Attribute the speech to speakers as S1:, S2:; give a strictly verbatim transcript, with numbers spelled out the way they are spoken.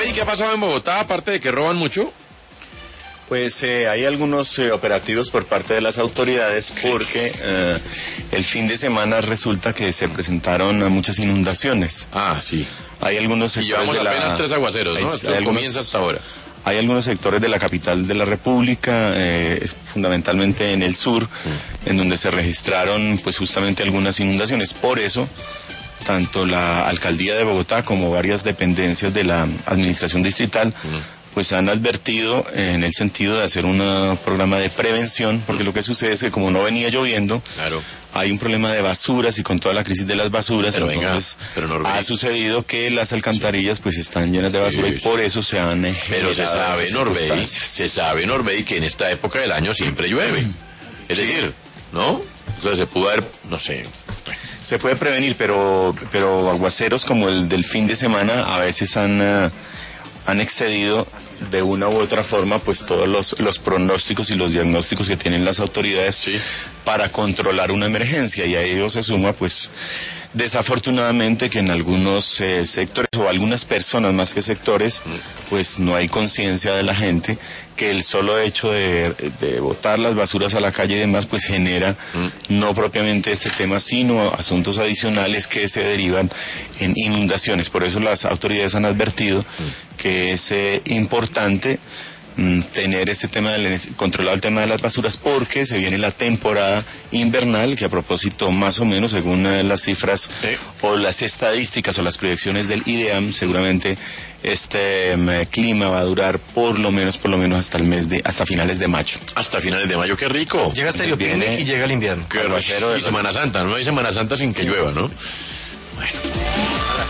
S1: Freddy, ¿qué ha pasado en Bogotá? Aparte de que roban mucho.
S2: Pues eh, hay algunos eh, operativos por parte de las autoridades porque eh, el fin de semana resulta que se presentaron muchas inundaciones.
S1: Ah, sí.
S2: Hay algunos
S1: Y
S2: sectores
S1: llevamos
S2: de la...
S1: apenas tres aguaceros, ¿no?
S2: Hay,
S1: Esto
S2: hay algunos,
S1: comienza hasta ahora.
S2: Hay algunos sectores de la capital de la República, eh, fundamentalmente en el sur, mm. en donde se registraron pues justamente algunas inundaciones. Por eso, tanto la Alcaldía de Bogotá como varias dependencias de la Administración Distrital mm. pues han advertido en el sentido de hacer un programa de prevención, porque mm. lo que sucede es que como no venía lloviendo,
S1: claro.
S2: hay un problema de basuras y con toda la crisis de las basuras,
S1: pero
S2: entonces
S1: venga, pero
S2: ha sucedido que las alcantarillas pues están llenas de basura sí, y por eso se han eh,
S1: pero se sabe, Norbey, se sabe, Norbey, que en esta época del año siempre llueve. Es sí. decir, ¿no? O sea, se pudo haber, no sé...
S2: Se puede prevenir, pero pero aguaceros como el del fin de semana a veces han... Uh, han excedido de una u otra forma pues todos los, los pronósticos y los diagnósticos que tienen las autoridades sí. para controlar una emergencia, y a ello se suma pues desafortunadamente que en algunos eh, sectores o algunas personas más que sectores pues no hay conciencia de la gente que el solo hecho de, de botar las basuras a la calle y demás pues genera mm. no propiamente este tema sino asuntos adicionales que se derivan en inundaciones. Por eso las autoridades han advertido mm. que es eh, importante tener ese tema del, controlado el tema de las basuras porque se viene la temporada invernal que a propósito más o menos según las cifras sí. o las estadísticas o las proyecciones del IDEAM seguramente este um, clima va a durar por lo menos por lo menos hasta el mes de hasta finales de mayo.
S1: Hasta finales de mayo, qué rico.
S3: Llega hasta el viene y llega el invierno.
S1: Qué rico. Y Semana Santa, no hay Semana Santa sin que sí, llueva, ¿no?
S3: Sí.
S1: Bueno.